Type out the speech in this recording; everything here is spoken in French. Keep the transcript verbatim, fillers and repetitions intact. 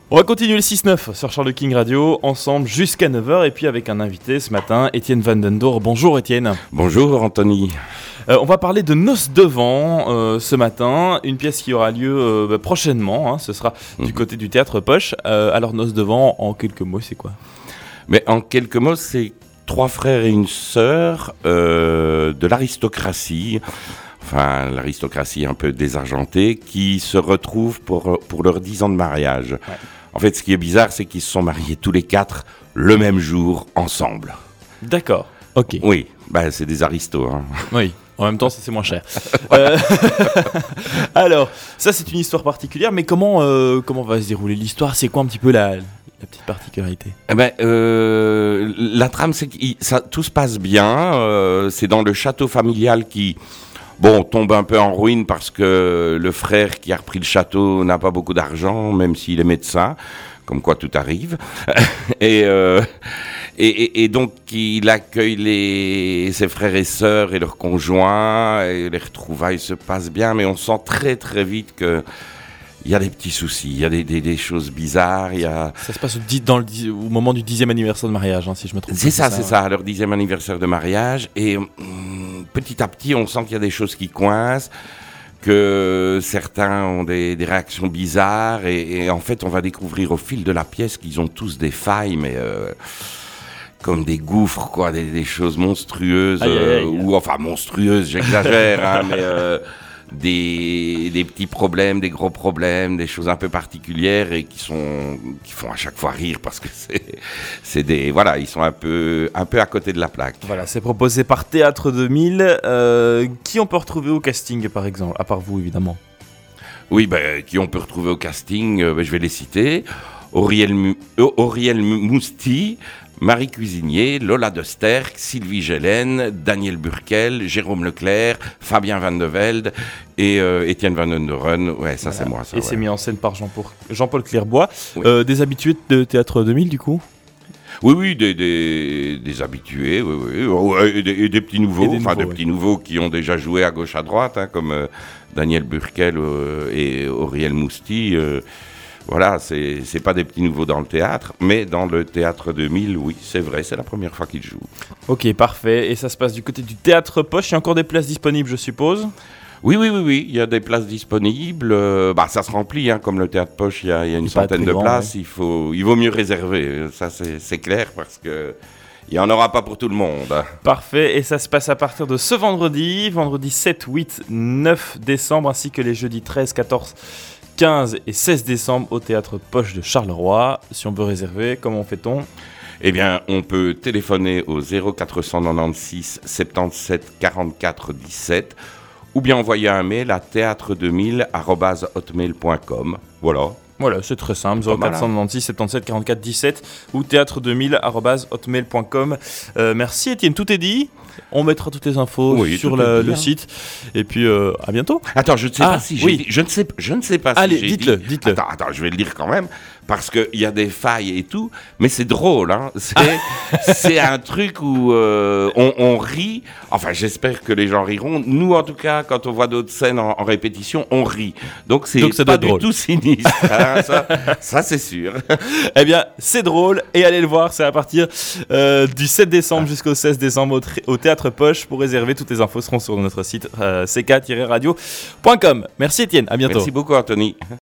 On va continuer le six neuf sur Charles King Radio, ensemble jusqu'à neuf heures, et puis avec un invité ce matin, Étienne Van Den Door. Bonjour Étienne. Bonjour Anthony. Euh, on va parler de Noces de vent euh, ce matin, une pièce qui aura lieu euh, bah, prochainement, hein, ce sera mmh. du côté du Théâtre Poche. Euh, alors Noces de vent, en quelques mots, c'est quoi ? Mais en quelques mots, c'est trois frères et une sœur euh, de l'aristocratie, enfin l'aristocratie un peu désargentée, qui se retrouvent pour, pour leurs dix ans de mariage. Ouais. En fait, ce qui est bizarre, c'est qu'ils se sont mariés tous les quatre le même jour, ensemble. D'accord, ok. Oui, bah, c'est des aristos. Hein. Oui, en même temps, ça c'est moins cher. euh... Alors, ça c'est une histoire particulière, mais comment, euh, comment va se dérouler l'histoire ? C'est quoi un petit peu la... La petite particularité. Eh ben, euh, la trame, c'est que ça, tout se passe bien. Euh, c'est dans le château familial qui, bon, tombe un peu en ruine parce que le frère qui a repris le château n'a pas beaucoup d'argent, même s'il est médecin. Comme quoi tout arrive. et, euh, et, et, et donc, il accueille les, ses frères et sœurs et leurs conjoints. Et les retrouvailles se passent bien, mais on sent très très vite que il y a des petits soucis, il y a des, des, des choses bizarres. Il y a... Ça se passe au, dix, dans le, au moment du dixième anniversaire de mariage, hein, si je me trompe pas. C'est ça, c'est ça, à leur dixième anniversaire de mariage. Et hum, petit à petit, on sent qu'il y a des choses qui coincent, que certains ont des, des réactions bizarres. Et, et en fait, on va découvrir au fil de la pièce qu'ils ont tous des failles, mais... Euh, comme des gouffres, quoi, des, des choses monstrueuses. Aïe, aïe, aïe. Euh, ou enfin, monstrueuses, j'exagère, hein, mais... Euh, Des, des petits problèmes, des gros problèmes, des choses un peu particulières et qui sont qui font à chaque fois rire parce que c'est c'est des voilà ils sont un peu un peu à côté de la plaque. Voilà, c'est proposé par Théâtre deux mille. Euh, qui on peut retrouver au casting par exemple, à part vous évidemment. Oui, ben qui on peut retrouver au casting, euh, ben, je vais les citer. Auriel Mu- Auriel Mousti, Marie Cuisinier, Lola de Sterck, Sylvie Gélène, Daniel Burkel, Jérôme Leclerc, Fabien Van de Velde et euh, Étienne Van Den Door. Ouais, ça voilà. C'est moi. Ça, et ouais. C'est mis en scène par Jean-Paul, Jean-Paul Clairbois. Oui. Euh, des habitués de Théâtre deux mille du coup ? Oui, oui, des, des, des habitués, oui, oui, ouais, et, des, et des petits nouveaux, des enfin nouveaux, des ouais. petits nouveaux qui ont déjà joué à gauche à droite, hein, comme euh, Daniel Burkel euh, et Auriel Mousti. Euh, Voilà, c'est, c'est pas des petits nouveaux dans le théâtre, mais dans le Théâtre deux mille, oui, c'est vrai, c'est la première fois qu'ils jouent. Ok, parfait. Et ça se passe du côté du Théâtre Poche. Il y a encore des places disponibles, je suppose ? Oui, oui, oui, oui, il y a des places disponibles. Euh, bah, ça se remplit, hein, comme le Théâtre Poche, il y a, il y a une centaine de grand, places. Ouais. Il faut, il vaut mieux réserver, ça c'est, c'est clair, parce que il n'y en aura pas pour tout le monde. Parfait, et ça se passe à partir de ce vendredi, vendredi sept, huit, neuf décembre, ainsi que les jeudis treize, quatorze, quinze et seize décembre au Théâtre Poche de Charleroi. Si on veut réserver, comment fait-on ? Eh bien, on peut téléphoner au zéro quatre cent quatre-vingt-seize soixante-dix-sept quarante-quatre dix-sept ou bien envoyer un mail à théâtre deux mille arobase hotmail point com. Voilà. Voilà, c'est très simple, zéro quatre cent quatre-vingt-seize soixante-dix-sept quarante-quatre dix-sept ou théâtre deux mille arobase hotmail point com. Euh, merci Étienne, tout est dit. On mettra toutes les infos oui, sur la, dit, le hein. site. Et puis, euh, à bientôt. Attends, je ne sais ah, pas si j'ai oui. dit... Je ne sais, je ne sais pas Allez, si j'ai dites-le, dit... dites-le. Attends, attends, je vais le dire quand même, parce qu'il y a des failles et tout, mais c'est drôle, hein. C'est, ah. c'est un truc où euh, on, on rit. Enfin, j'espère que les gens riront. Nous, en tout cas, quand on voit d'autres scènes en, en répétition, on rit. Donc, c'est Donc, pas du drôle. Tout sinistre. Hein, ça, ça, c'est sûr. Eh bien, c'est drôle. Et allez le voir, c'est à partir euh, du sept décembre ah. jusqu'au seize décembre au, tri- au Théâtre Poche. Pour réserver, toutes les infos seront sur notre site euh, c k tiret radio point com. Merci Étienne, à bientôt. Merci beaucoup Anthony.